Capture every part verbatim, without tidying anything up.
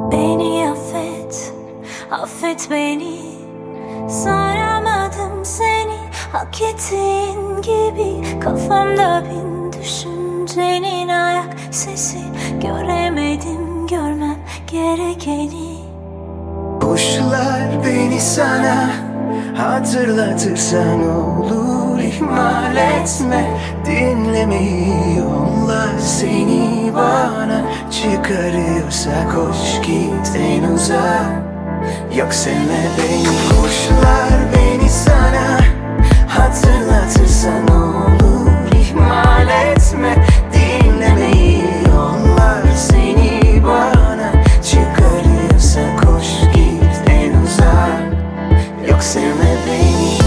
Beni affet, affet beni. Saramadım seni hak ettiğin gibi. Kafamda bin düşüncenin ayak sesi. Göremedim görmem gerekeni. Kuşlar beni sana hatırlatırsan olur, ihmal etme. Dinlemeyi yollar seni bana. Çıkarıyorsa koş git en uzağa. Yok sevme beni. Kuşlar beni sana hatırlatırsan olur, ihmal etme. Dinlemeyi yollar seni bana. Çıkarıyorsa koş git en uzağa. Yok sevme beni.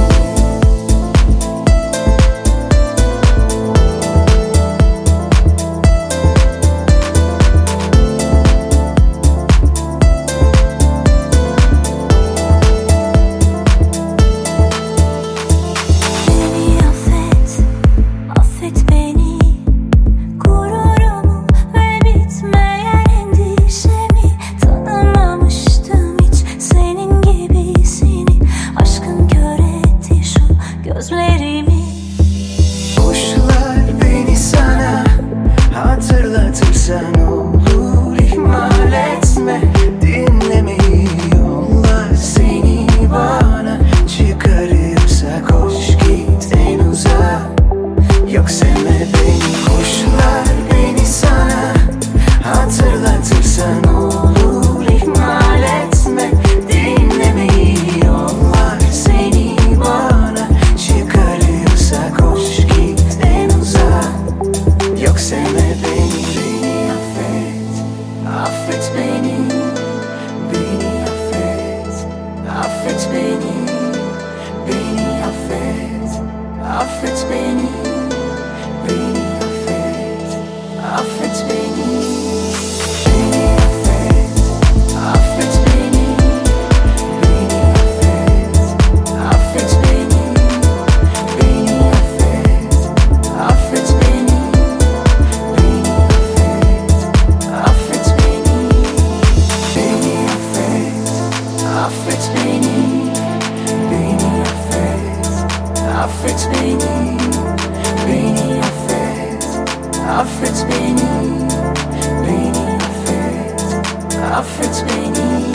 Kuşlar beni sana hatırlatırsan olur, ihmal etme. Dinlemeyi yollar seni bana. Çıkarıyorsa koş git en uzağa. Yok sevme beni. Kuşlar beni sana hatırlatırsan olur, ihmal etme. Dinlemeyi yollar seni bana. Çıkarıyorsa koş git en uzağa. Yok sevme beni. Beni affet, affet beni. Beni affet, affet beni. Beni affet, affet beni. Beni affet, affet beni. Beni affet, affet beni. Beni affet, affet beni. Beni affet, affet beni. Beni affet, affet beni. Beni affet, affet beni. Beni affet, affet beni. Beni affet, affet beni. Beni affet, affet beni.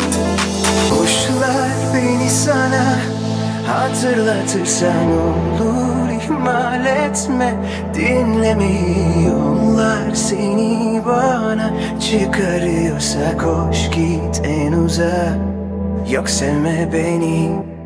Kuşlar beni sana hatırlatırsan olur, ihmal etme. Dinlemeyi yollar seni bana. Çıkarıyorsa koş git en uzağa. Yok sevme beni.